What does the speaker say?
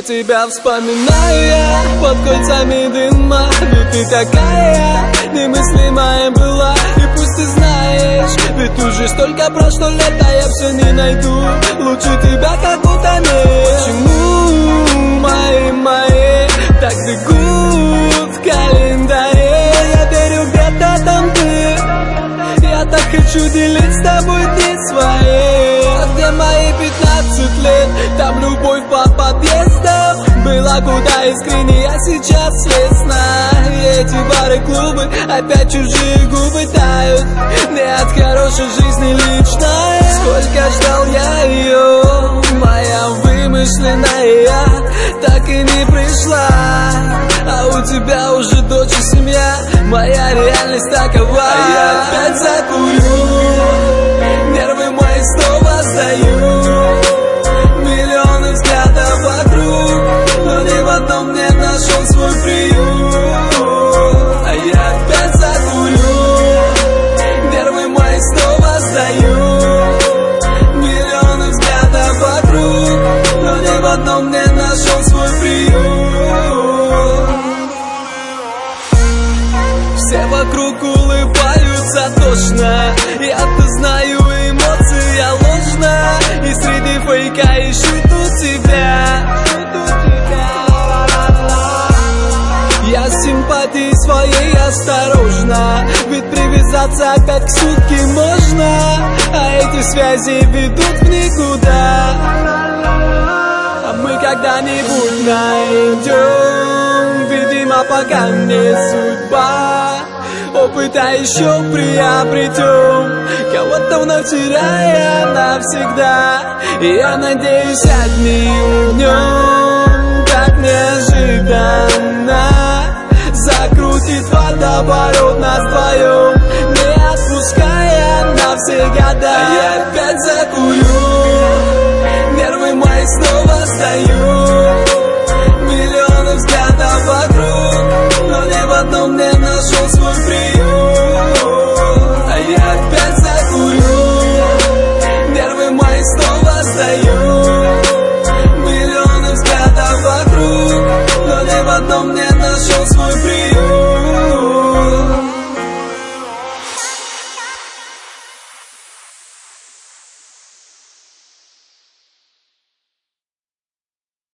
тебя вспоминаю я под кольцами дыма. Ведь ты такая немыслимая была. И пусть ты знаешь, ведь уже столько прошло лет, а я все не найду лучше тебя, как будто нет. Почему мои так бегут в календаре? Я верю, где-то там ты. Я так хочу делить с тобой дни свои. А где мои 15 лет? Там любовь по подъездам была куда искреннее, а сейчас весна. И эти бары, клубы, опять чужие губы тают. Не от хорошей жизни личной. Сколько ждал я ее, моя вымышленная, так и не пришла. А у тебя уже дочь и семья, моя реальность такова. А я опять закурю, нервы мои снова сдаю. Миллионы взглядов вокруг, но ни в одном не нашел свой приют. А я опять закурю, нервы мои снова сдаю. Миллионы взглядов вокруг, но ни в одном не нашел свой приют. Все вокруг улыбаются тошно, я-то знаю, эмоция ложна. И среди фейка ищут тебя. Я с симпатией своей осторожно, ведь привязаться опять к сутки можно. А эти связи ведут в никуда. А мы когда-нибудь найдем, видимо, пока не судьба. Опыта еще приобретем, кого-то вновь теряя навсегда. И я надеюсь, одним днем так неожиданно закрутит водоворот нас вдвоем, не отпуская на все года. А я опять закурю, нервы мои снова сдаю. Миллионы взглядов вокруг, но ни в одном не нашел свой приют.